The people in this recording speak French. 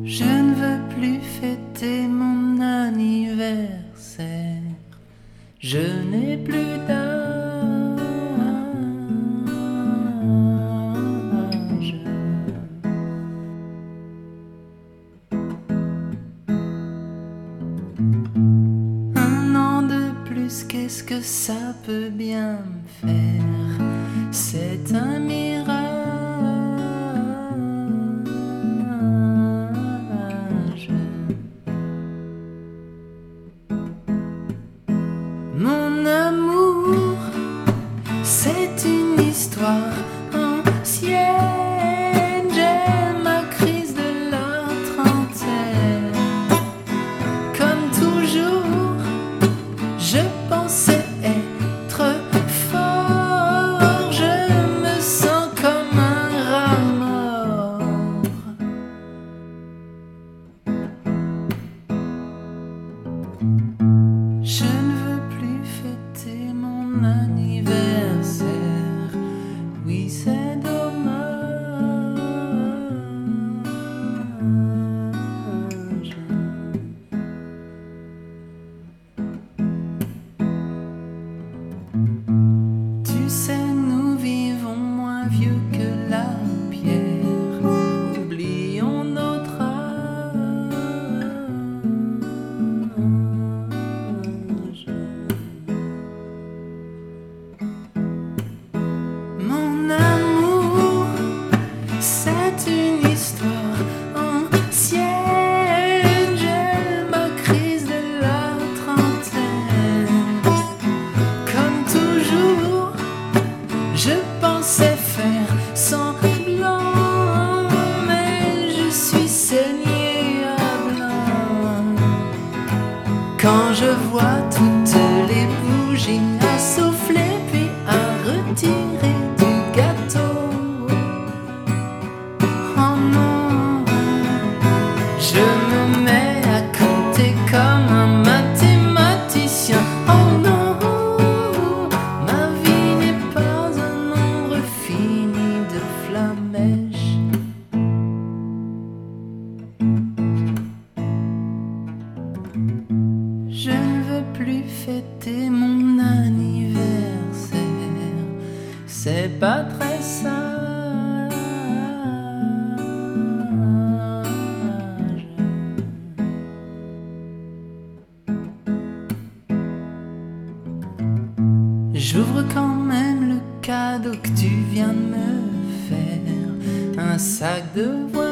Je ne veux plus fêter mon anniversaire. Je n'ai plus d'âge. Un an de plus, qu'est-ce que ça peut bien me faire? C'est un mirage. Mon amour, c'est une histoire ancienne. J'ai ma crise de la trentaine. Comme toujours, je pensais être fort. Je me sens comme un rat mort. Je ne veux plus fêter mon anniversaire. Oui, c'est dommage. Tu sais, nous vivons moins vieux que la pierre. Oublions notre âge. Mon amour, c'est une histoire ancienne. J'ai ma crise de la trentaine. Comme toujours, je pensais faire semblant, mais je suis saignée à blanc. Quand je vois toutes les bougies à souffler puis à retirer du gâteau. Oh non, je me mets à compter comme un mathématicien. Oh non, ma vie n'est pas un nombre fini de flamèches. Je ne veux plus fêter mon anniversaire. C'est pas très sage. J'ouvre quand même le cadeau que tu viens de me faire. Un sac de voyage.